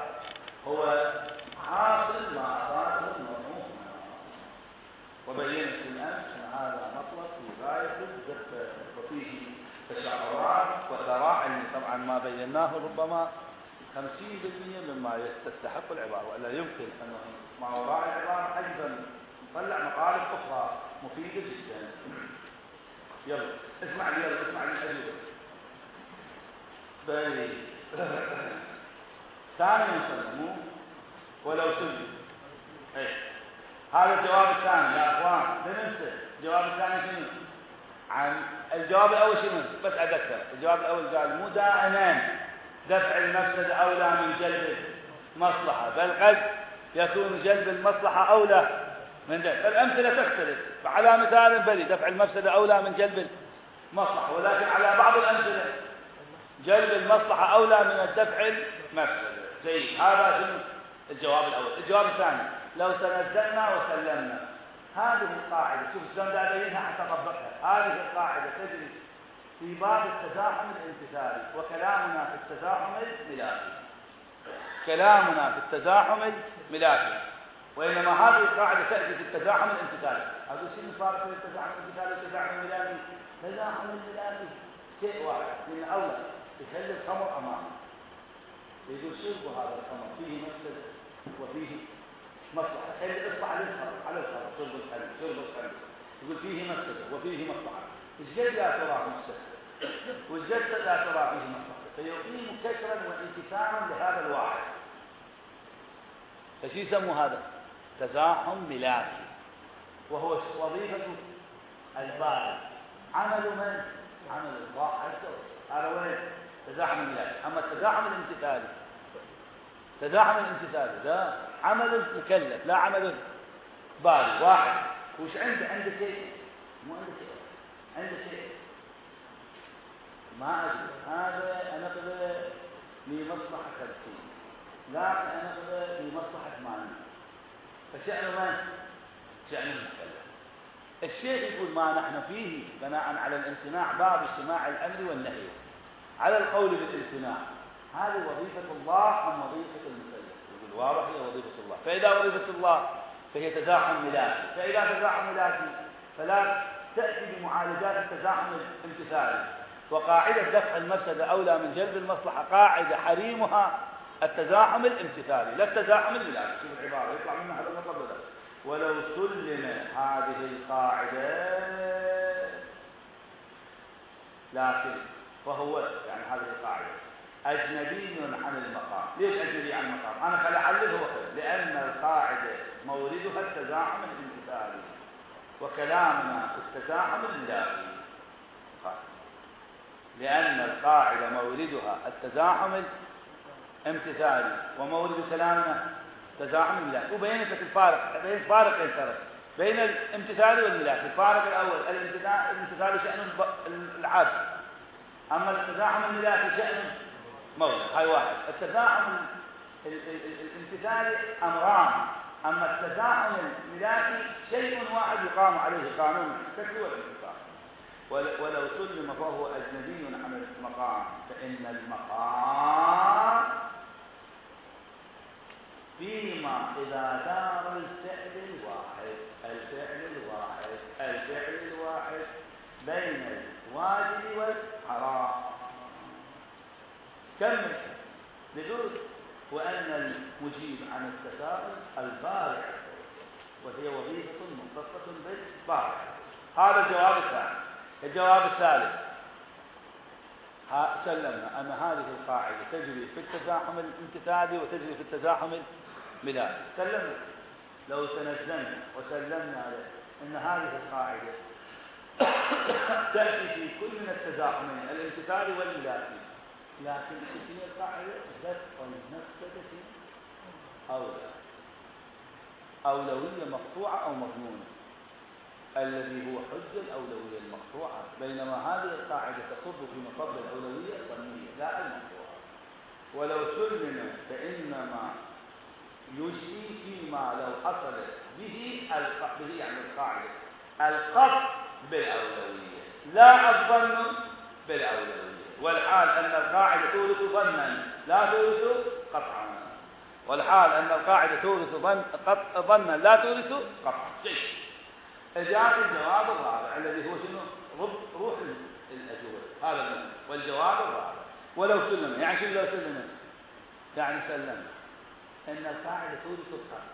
هو حاصل ما أراده المضمون. وبينت الأمس عما بيناه ربما خمسين بالمئة مما تستحق العبارة، ولا يمكن أنه مع وراء العبارة أيضا نطلع مقالب أخرى مفيدة جدا. يلا اسمع لي، يلا اسمع لي الأجوبة. بل ثاني مسلم ولو سلم. ايه هذا الجواب الثاني يا اخوان، لا ننسى الجواب الثاني شنو؟ عن الجواب الاول شنو؟ بس اذكر الجواب الاول قال مو دائما دفع المفسده اولى من جلب المصلحه، بل قد يكون جلب المصلحه اولى من دفع. الامثله تختلف، فعلى مثال بلي دفع المفسده اولى من جلب المصلحه، ولكن على بعض الامثله جلب المصلحه اولى من الدفع المفسده. جيد، هذا شنو الجواب الاول. الجواب الثاني لو تنزلنا وسلمنا، هذه القاعده شوف شلون دابينها حتى اطبقها. هذه القاعده تجري في باب التزاحم الامتثالي، وكلامنا في التزاحم الملاكي. كلامنا في التزاحم الملاكي، وانما هذه القاعده تاتي في التزاحم الامتثالي. هذا شنو الفارق بين التزاحم الامتثالي والتزاحم الملاكي؟ التزاحم الملاكي شيء واحد، من اولى يخلي الخمر امامه، يقول شربوا هذا الخمر فيه مفسده وفيه مصلحه، خلي اصبح على الخمر على الخمر شرب الخمر شرب الخمر، يقول فيه مفسده وفيه مصلحه. الجد لا ترى مفسده والجد لا ترى فيه مصلحه، فيقيم كسرا وانكسارا لهذا الواحد. ايش يسموا هذا؟ تزاحم ملاكي، وهو وظيفه البارد. عمل من؟ عمل الله عز وجل. هذا وين؟ تزاحم الملاكي. اما التزاحم الامتثالي، تزاحم الامتثالي ده عمل مكلف لا عمل بارد. واحد وش عنده؟ عنده شيء، مو عنده شيء، عنده شيء ما أدري، هذا أنا أخذه لمصلحة خمسين، لا أنا أخذه لمصلحة ثمانين، فشأنه من؟ شأنه المكلف. الشيخ يقول ما نحن فيه بناء على الامتناع باب اجتماع الأمر والنهي على القول بالامتناع، هذه وظيفة الله أم وظيفة المكلف؟ يقول واضح هي وظيفة الله، فإذا وظيفة الله فهي تزاحم ملاكي، فإذا تزاحم ملاكي فلا تأتي بمعالجات التزاحم الامتثالي. وقاعدة دفع المفسدة أولى من جلب المصلحة قاعدة حريمها التزاحم الامتثالي لا التزاحم الملاكي. شوف العبارة يطلع منها هذا المطلب ده. ولو سلم هذه القاعدة لكن فهو يعني هذه القاعدة أجنبي عن المقام. ليش أجنبي عن المقام؟ أنا خلي أعلله وخير، لأن القاعدة موردها التزاحم الامتثالي، وكلامنا في التزاحم الملاكي. لأن القاعدة موردها التزاحم الامتثالي، ومورد كلامنا تزاحم الملاكي. وبينت لك الفارق، بين فارقين ترى بين الامتثال والملاكي. الفارق الأول الامتثال شأن العبد، أما التزاحم الملاكي شأن مولد. هاي واحد. التزاحم الامتثالي أمران، أما التزاحم الملاكي شيء واحد يقام عليه قانون التكليف والانتصار. ولو سلم فهو أجنبي عن المقام، فإن المقام فيما إذا دار الفعل الواحد الفعل الواحد الفعل الواحد بين الواجب والحرام. كمل نقول وأن المجيب عن التساؤل البارع، وهي وظيفة مختصة بالبارع. هذا الجواب الثاني. الجواب الثالث سلمنا أن هذه القاعدة تجري في التزاحم الامتثالي وتجري في التزاحم الملاكي. سلمنا لو تنزلنا وسلمنا عليه أن هذه القاعدة تأتي في كل من التزاحمين الامتثالي والملاكي، لكن اسم القاعدة دفع المفسدة أولى، أولوية مقطوعة أو مضمونة، الذي هو حجة الأولوية المقطوعة، بينما هذه القاعدة تصب في مصب الأولوية الظنية لا المقطوعة. ولو سلم فإنما يجزي فيما لو حصل به به يعني القاعدة القطع بالأولوية لا الظن بالأولوية، والحال أن القاعدة تورث ظنا لا تورث قطعا، والحال أن القاعدة تورث ظنا لا تورث قطعا. جاء الجواب الرابع الذي هو شنو؟ روح الأجوبة هذا المهم. والجواب الرابع ولو سلم. يعني شو لو سلم؟ يعني سلم إن القاعدة تورث القرض،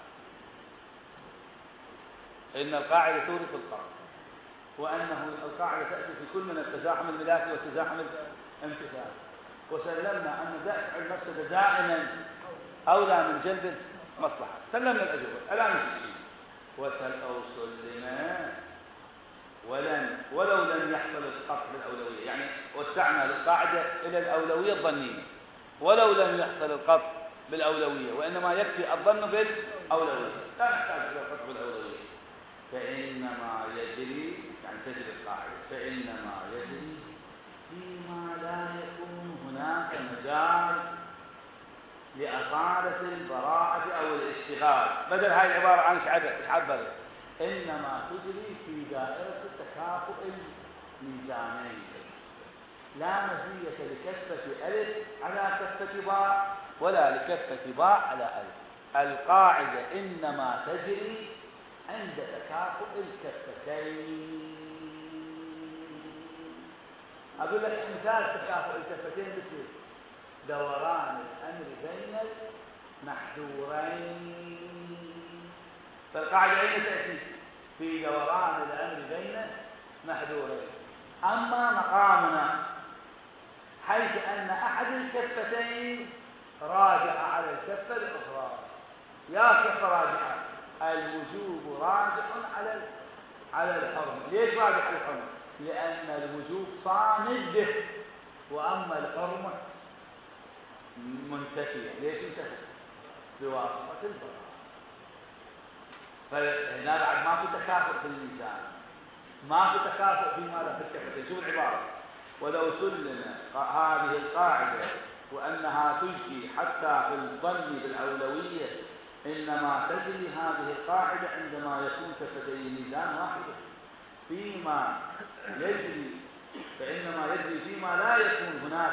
إن القاعدة تورث القرض، وأنه القاعدة تأتي في كل من التزاحم الملاكي والتزاحم الامتثال. وسلمنا أن دفع المفسدة دائما أولى من جلب المصلحة. سلمنا الأجوبة الآن نجي وسل أو سلم ولن ولو لم يحصل القطع بالأولوية، يعني وسعنا القاعدة إلى الأولوية الظنية، ولو لم يحصل القطع بالأولوية وإنما يكفي الظن بالأولوية، لا نحتاج إلى القطع بالأولوية. فإنما يجري، يعني تجري القاعدة، فإنما يجري فيما لا يكون هناك مجال لأصالة البراءة أو الاشتغال. بدل هاي العبارة عن ايش عبر؟ إنما تجري في دائرة التكافؤ الميزاني، لا مزية لكفة ألف على كفة باء ولا لكفة باء على ألف. القاعدة إنما تجري عند تكافؤ الكفتين. أقول لك مثال تكافؤ الكفتين مثل دوران الأمر بين المحذورين. فالقاعدة أين تأتي؟ في دوران الأمر بين محذورين. أما مقامنا حيث أن أحد الكفتين راجع على الكفة الأخرى. يا كفة راجعة، الوجوب راجع على على الحرمة. ليش راجع على الحرمة؟ لأن الوجوب صامد به، وأما الحرمة منتفية. ليش منتفية؟ بواسطة البراءة. فهنا بعد ما في تكافؤ في الميزان، ما في تكافؤ في ماذا في الكفتين. شوف العبارة: ولو سلم هذه القاعدة وأنها تجري حتى في الظن بالأولوية، إنما تجري هذه القاعدة عندما يكون كفتي الميزان واحدة. فيما يجري فإنما يجري فيما لا يكون هناك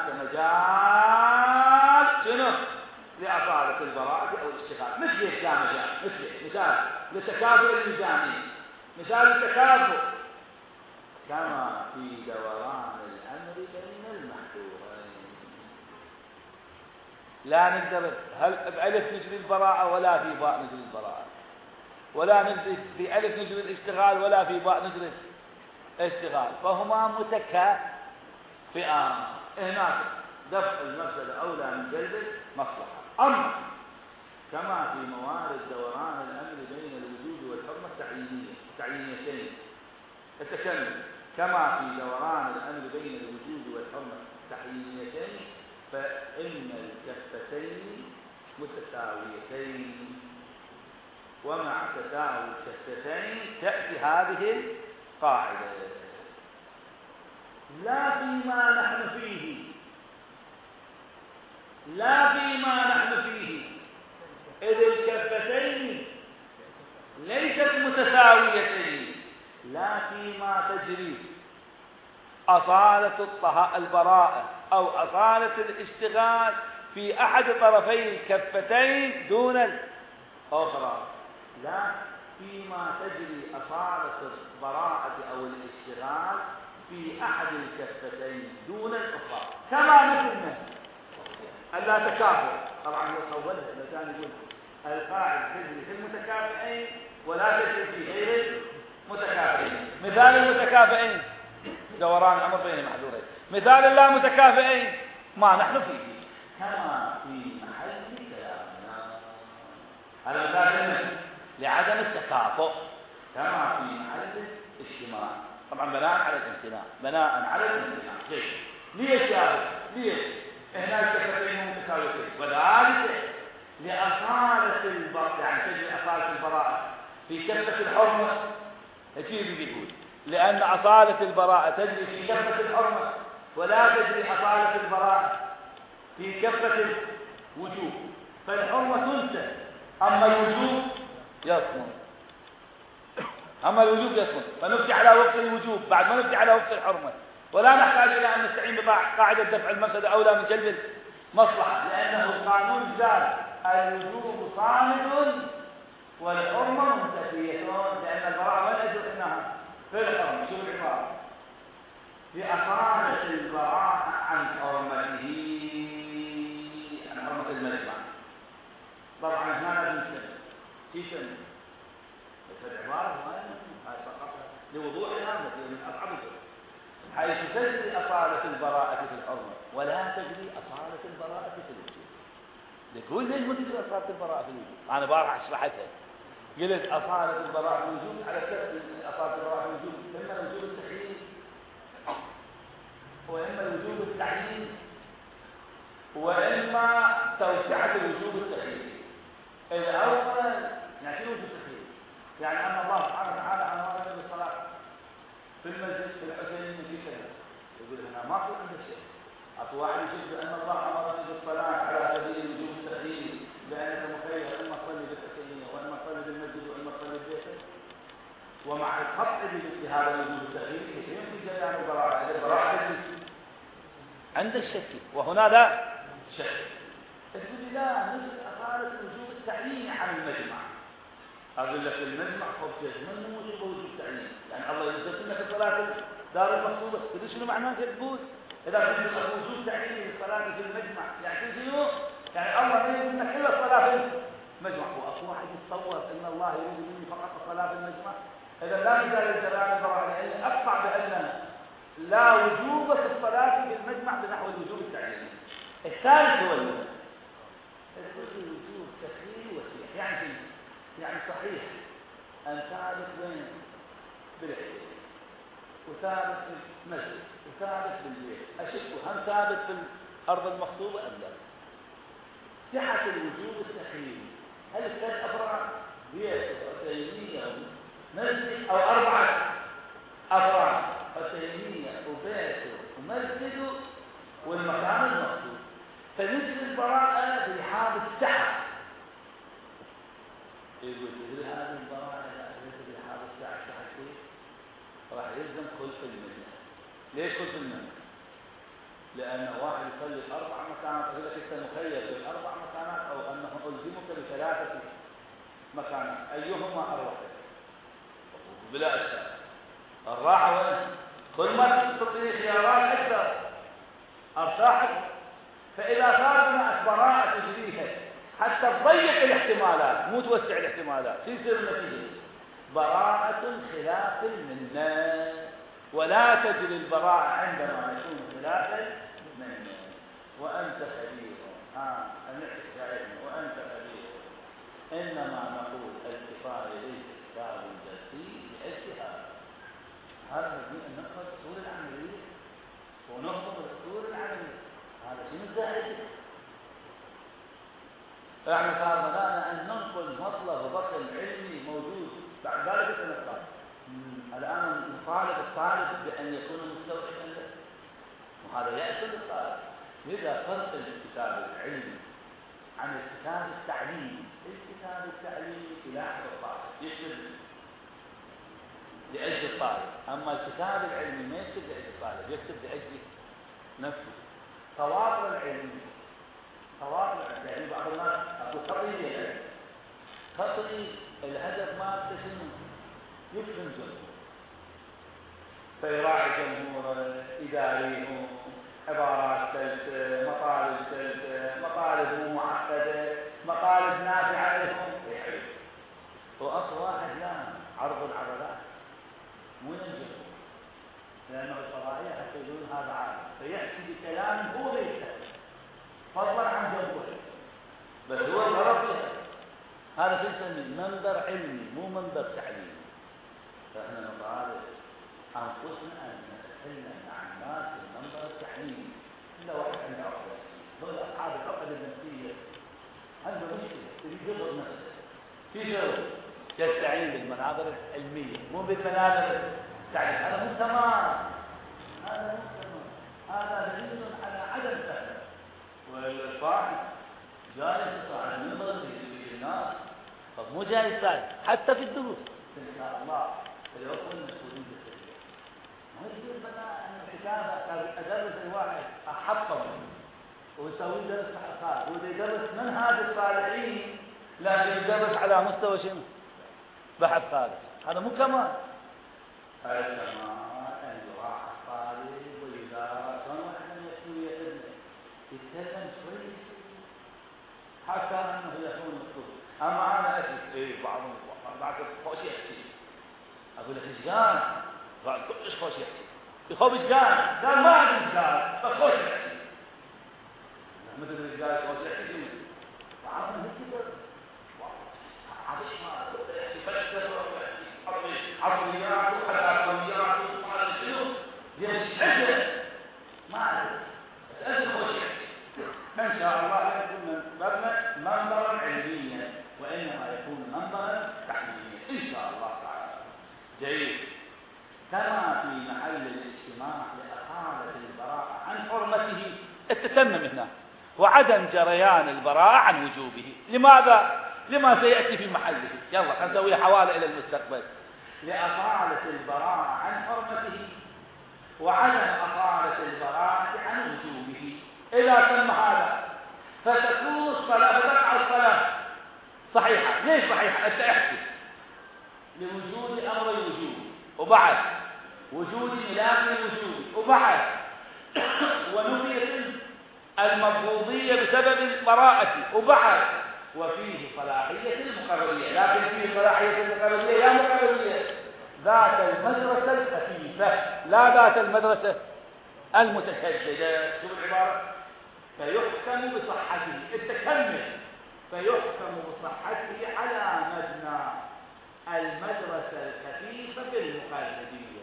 مجال شنو؟ لأصالة البراءة أو الاشتغال. مثل ايش لا مجال؟ مثل مثال للتكافؤ الميزاني، مثال التكافؤ كما في دوران الأمر بين المحذورين. لا نقدر هل بألف نجري البراءة ولا في باء نجري البراءة، ولا نجري في ألف نجري الاشتغال ولا في باء نجري الاشتغال، فهما متكافئان. هناك دفع المفسدة أولى من جلب المصلحة. أما كما في موارد دوران الأمر بين الوجود والحرمة التعيينية تعيينيتين التكلم، كما في دوران الأمر بين الوجود والحرمة التعيينيتين، فإن الكفتين متساويتين، ومع تساوي الكفتين تأتي هذه القاعدة. لا فيما نحن فيه لا فيما نحن فيه إذ الكفتين ليست متساويتين، لا فيما تجري أصالة البراءة أو أصالة الاشتغال في أحد طرفي الكفتين دون الأخرى، لا فيما تجري أصالة البراءة أو الاشتغال في أحد الكفتين دون الأخرى. كما مثلنا ألا تكافؤ، طبعا هو صورها إذا كان يقول القاعدة تجري في المتكافئين ولا تجري في غير المتكافئين. مثال المتكافئين دوران الأمر بين المحذورين، مثال اللا متكافئين ما نحن فيه. كما في محل كلامنا هذا مثال لعدم التكافؤ، كما في محل الشمال، طبعا بناء على الامتناع بناء على الامتناع. ليش؟ ليش يا ليش؟ هنا الكفتين متساويتين، وذلك لأصالة البراءة، يعني تجري أصالة البراءة في كفة الحرمة. أجيب يقول لأن أصالة البراءة تجري في كفة الحرمة ولا تجري أصالة البراءة في كفة الوجوب، فالحرمة تنسى، أما الوجوب يصمد أما الوجوب يصمد فنفتي على وقت الوجوب بعد ما نفتي على وقت الحرمة، ولا نحتاج إلى أن نستعين بقاعدة دفع المفسدة أولى من جلب المصلحة، لأنه القانون زاد الوجوب صامد والحرمة منتفية، لأن البراءة وين أجل إنها في الحرمة. شوف العبارة: لأصالة البراءة عن حرمته، عن حرمة المجمع. طبعا هنا ننتبه كيف بس العبارة هاي سقطها لوضوح الأمر من أصعب الأمور، حيث تجري أصالة البراءة في الحرمة ولا تجري أصالة البراءة في الوجود. يقول ليش ما تجري أصالة البراءة في الوجود؟ أنا بارح شرحتها، قلت أصالة البراءة في الوجود على كسر أصالة البراءة في الوجود إما الوجود التخييم وإما الوجود التعيين وإما توسعة الوجود التخييم. الأول يعني شنو وجود التخييم؟ يعني أن الله سبحانه وتعالى أمرنا بالصلاة في المسجد في الحسين في كذا، يقول هنا ما في عنده شيء. أكو واحد يشوف بأن الله أمرني بالصلاة على سبيل وجوب التخييم لأنك مخير إما تصلي بالحسينية وإما تصلي بالمسجد وإما تصلي ببيتك، ومع القطع بمثل هذا الوجوب التخييم يمكن جريان البراءة. البراءة عند الشك وهنا لا شك. تقول لي لا نجد أصالة وجوب التعيين عن المجمع. أقول لك المجمع خب جزمن مو وجوب التعيين، يعني الله يدرس لك الصلاة دار المقصودة. تدري شنو معناه تقول؟ إذا كنت وجود تعيين الصلاة في المجمع يعني شنو؟ يعني الله ما يريد منك إلا الصلاة في المجمع. وأكو واحد يتصور أن الله يريد مني فقط الصلاة في المجمع. إذا لا يزال الجلال البراءة، لأني أقطع بأن لا وجوب في الصلاة في المجمع بنحو الوجوب التعييني. الثالث هو الوجوب. الوجوب تخيير وسيع، يعني شنو؟ يعني صحيح أن تعرف وين بالحسين وثابت في المسجد وثابت في البيت، أشك هم ثابت في الأرض المخصوبة أم لا؟ صحة الوجوب التخييري هل الثلاث أفرع بيت حسينية مسجد أو أربعة أفرع حسينية وبيت ومسجد والمكان المخصوب، فنجد البراءة بحال السحة. يقول تدري هذه البراءة إذا أجلت بحال السحة السحة كيف؟ راح يلزم خلف المنة. ليش خلف المنة؟ لأن واحد يصلي بأربع مكانات، يقول لك أنت مخير بالأربع مكانات أو أنه ألزمك بثلاثة مكانات، أيهما أروح؟ بلا أشكال الراحة وين؟ كل ما تعطي خيارات أكثر أرتاحك. فإذا صار هناك براءة تجريها حتى تضيق الاحتمالات مو توسع الاحتمالات، شو يصير النتيجة؟ براءة خلاف المنة. ولا تجري البراءة عندما يكون خلاف المنة. وأنت خبير آه وأنت خبير. إنما نقول الكفاية ليس كتاب جلسي لاجتهاد. هذا نبي أن نقرأ الأصول العملية ونحفظ الأصول العملية. هذا شيء مزايد. احنا صار بدأنا أن ننقل مطلب بطل علمي موجود بعد ذلك سنقرأ. الآن نطالب الطالب بأن يكون مستوعبا له، وهذا يأسف الطالب. لذا فرق الكتاب العلمي عن الكتاب التعليمي. الكتاب التعليمي إلى أحد الطالب يكتب لأجل الطالب، أما الكتاب العلمي ما يكتب لأجل الطالب، يكتب لأجل نفسه. خواطر العلم خواطر يعني بعض الناس أقول خطية يعني خطي الهدف ما تشنه يفهم جمهور، فيراعي جمهوره، إداريه، عبارات سلسة، مطالب سلسة، مطالب مو معقدة، مطالب نافعة لهم يحب. وأقوى واحد لا عرض العضلات مو الجمهور، لأنه القضائية حتى يقولون هذا عالم فيحكي بكلام هو يستهدف فضلا عن جمهوره، بس هو الغرض هذا شو نسميه؟ منبر علمي مو منبر تعليمي. فإحنا نطالب أنفسنا أن نتكلم مع الناس في المنبر التعليمي. إلا واحد عنده عقد نفسي، دول أصحاب العقد النفسية عنده مشكلة يريد يضرب نفسه في شغل يستعين بالمنابر العلمية مو بالمنابر التعليمية. هذا مو تمام، هذا مو تمام، هذا دليل على عدم فهم. والفاعل جاي تصعد المنبر يجي الناس، طب مو جاي يصعد حتى في الدروس إن شاء الله فليكن مسؤولين بالتربية. ما يصير بقى أن الكتابة أدرس الواحد أحطمه ويسوي درس حقائق وإذا يدرس منهاج الصالحين لكن يدرس على مستوى شنو؟ بحث خالص. هذا مو كمال. هذا كمال أن يراعى الطالب وإذا كانوا إحنا يتكلم شوي حتى انه يكون مكتوب. اما انا اسف ايه بعضهم بعد خوش يحكي اقول لك ايش قال؟ قال كلش خوش يحكي. يخوف ايش قال؟ قال ما ادري ايش قال بس خوش يحكي. مثل ايش قال خوش يحكي شنو؟ بعضهم هيك عظيمه يحكي فلسفه ويحكي عصريات وحضاريات وما ادري شنو يشهد ما ادري بس ادري خوش يحكي. ان شاء الله لا يكون مبنى منبرا علميا وانما يكون منبرا تحليليا ان شاء الله تعالى. جيد. كما في محل الاجتماع لاقامه البراءه عن حرمته التتمم هنا وعدم جريان البراءه عن وجوبه. لماذا؟ لما سياتي في محله. يلا خلينا نسوي حواله الى المستقبل. لاصاله البراءه عن حرمته وعدم اصاله البراءه عن وجوبه. إذا تم هذا فتكون الصلاة فتقع الصلاة صحيحة. ليش صحيحة؟ أنت احكي لوجود أمر الوجوب وبعد وجود ملاك الوجوب وبعد ونفيت المفروضية بسبب البراءة وبعد وفيه صلاحية المقررية. لكن فيه صلاحية المقررية يا مقررية ذات المدرسة الخفيفة لا ذات المدرسة المتشددة. شوف العبارة فيحكم بصحته التكمل فيحكم بصحته على مبنى المدرسة الخفيفة بالمقلدية.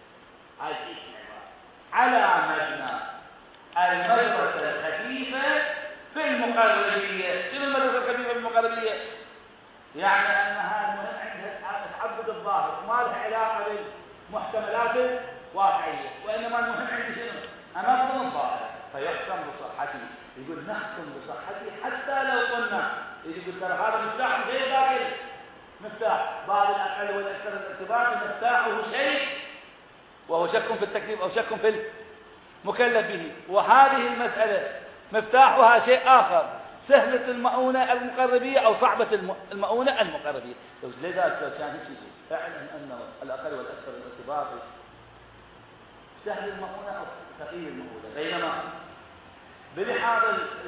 على مبنى المدرسة الخفيفة بالمقلدية. شنو المدرسة الخفيفة بالمقلدية؟ يعني أنها المهم عندها تعبد الظاهر وما لها علاقة بالمحتملات الواقعية وإنما المهم عندي شنو؟ أمام الظاهر فيحكم بصحته. يقول نحكم بصحته حتى لو قلنا يقول ترى هذا مفتاح غير داخل مفتاح بعض الأقل والأكثر الارتباط مفتاحه شيء وهو شك في التكليف أو شك في المكلف به. وهذه المسألة مفتاحها شيء آخر سهلة المؤونة المقربية أو صعبة المؤونة المقربية. لذلك لو كان هيك اعلم أن الأقل والأكثر الارتباط سهل المؤونة أو ثقيل المؤونة. بينما بلحاظ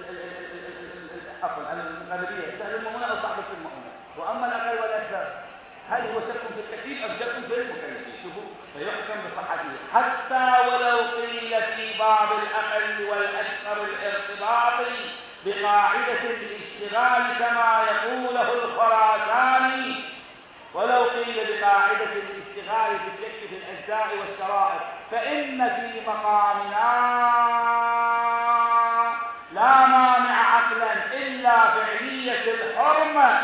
عفوا المقربية سهل المؤونة أو صعبة المؤونة. وأما الأقل والأكثر هل هو شك في التكليف أم شك في المكلفين؟ شوفوا فيحكم بصحته حتى ولو قيل في بعض الأقل والأكثر الارتباط بقاعدة الاشتغال كما يقوله الخراساني ولو قيل بقاعدة الاشتغال في الشك في الأجزاء والشرائط فإن في مقامنا لا مانع عقلا إلا فعلية الحرمة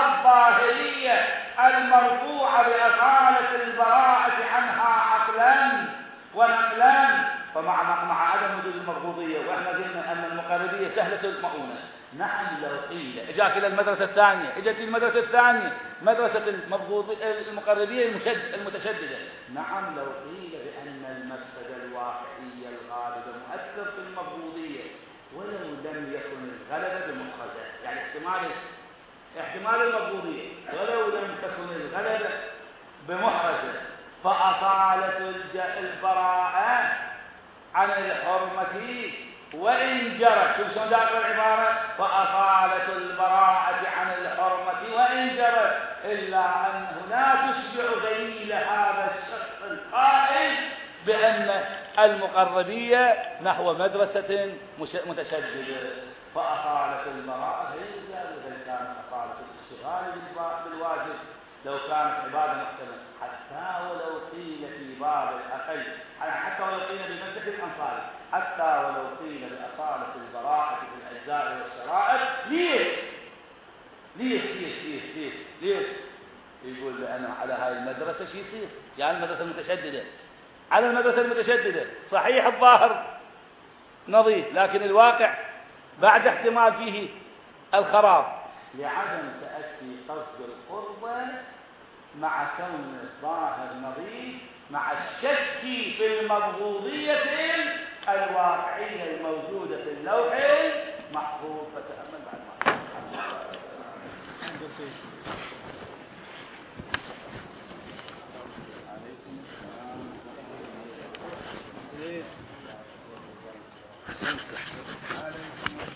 الظاهرية المرفوعة بأصالة البراءة عنها عقلا ونقلا. فمع مع عدم وجود المرفوضية واحنا قلنا أن المقربية سهلة المؤونة. نعم لو قيل اجاك إلى المدرسة الثانية اجت المدرسة الثانية مدرسة المقربية المتشددة. نعم لو قيل بأن المفسدة الواقعية الغالبة مؤثر في المرفوضية ولو لم يكن الغلبة بمخرجة. يعني احتمال احتمال المرفوضية ولو لم تكن الغلبة بمحرجة فأصالة البراءة عن الحرمة وإن جرت. شوف شلون داخل العبارة فأصالة البراءة عن الحرمة وإن جرت إلا أنه لا تشبع ذيل هذا الشخص القائل بأن المقربية نحو مدرسة متشددة. فأصالة البراءة غير ذلك بل كانت أصالة الاشتغال بالواجب لو كانت عبادة محتملة حتى ولو قيل في باب الأقل حتى ولو قيل بمسك الأنصار حتى ولو قيل بأصالة البراءة في الأجزاء والشرائط. ليش؟ ليش ليش ليش ليش ليش؟ يقول لأنه على هاي المدرسة شو يصير؟ يعني المدرسة المتشددة على المدرسة المتشددة صحيح الظاهر نظيف لكن الواقع بعد احتمال فيه الخراب لعدم تأتي قصد القربة مع كون الظاهر نظيف مع الشك في المبغوضية الواقعية الموجودة في اللوح محفوظ. فتأمل بعد ما عليكم السلام. أحسنت أحسنت.